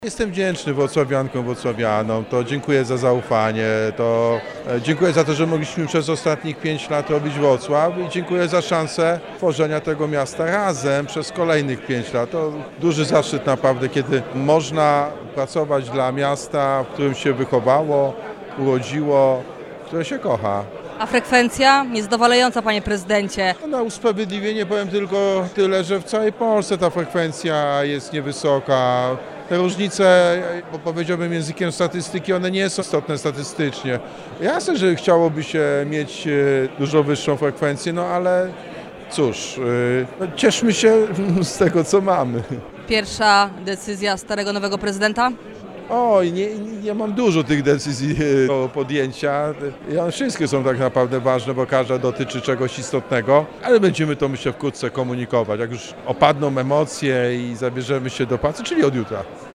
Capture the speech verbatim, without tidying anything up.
Jestem wdzięczny włocławiankom, włocławianom, to dziękuję za zaufanie, to e, dziękuję za to, że mogliśmy przez ostatnich pięć lat robić Włocław i dziękuję za szansę tworzenia tego miasta razem przez kolejnych pięć lat. To duży zaszczyt naprawdę, kiedy można pracować dla miasta, w którym się wychowało, urodziło, które się kocha. A frekwencja niezadowalająca, panie prezydencie. Na usprawiedliwienie powiem tylko tyle, że w całej Polsce ta frekwencja jest niewysoka. Te różnice, bo powiedziałbym językiem statystyki, one nie są istotne statystycznie. Jasne, że chciałoby się mieć dużo wyższą frekwencję, no ale cóż, no cieszmy się z tego, co mamy. Pierwsza decyzja starego nowego prezydenta? Oj, nie, ja mam dużo tych decyzji do podjęcia. I one wszystkie są tak naprawdę ważne, bo każda dotyczy czegoś istotnego, ale będziemy to, myślę, wkrótce komunikować. Jak już opadną emocje i zabierzemy się do pracy, czyli od jutra.